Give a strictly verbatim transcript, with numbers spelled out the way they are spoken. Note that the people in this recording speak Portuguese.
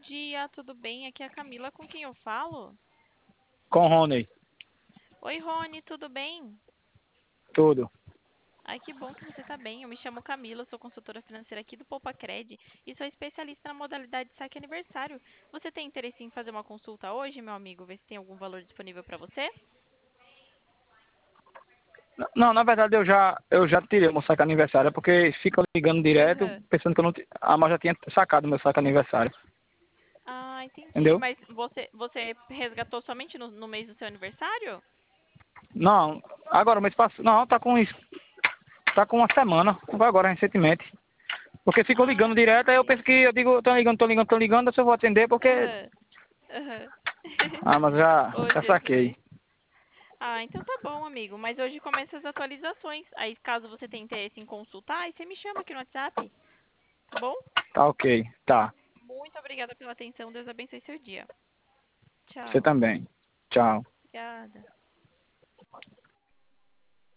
dia, tudo bem? Aqui é a Camila, com quem eu falo? Com Rony, Oi, Rony, tudo bem? tudo. Ai, que bom que você está bem. Eu me chamo Camila, sou consultora financeira aqui do PoupaCred e sou especialista na modalidade saque aniversário. Você tem interesse em fazer uma consulta hoje, meu amigo? Ver se tem algum valor disponível para você? Não, na verdade eu já, eu já tirei o meu saque aniversário, porque fica ligando direto, Aham. pensando que eu não, ti- a Mar já tinha sacado o meu saque aniversário, Ah, entendi. entendeu? Mas você, você resgatou somente no, no mês do seu aniversário? Não, agora o mês passado, não, tá com isso, tá com uma semana, foi agora recentemente. Porque ficou Ah, ligando direto, aí eu entendi. penso que eu digo, tô ligando, tô ligando, tô ligando, se eu vou atender, porque, Aham, aham. ah, mas já, Ô, já saquei. Jesus. Ah, então tá bom, amigo. Mas hoje começam as atualizações. Aí, caso você tenha interesse em consultar, aí você me chama aqui no WhatsApp, tá bom? Tá ok, tá. Muito obrigada pela atenção. Deus abençoe seu dia. Você Tchau. também. Tchau.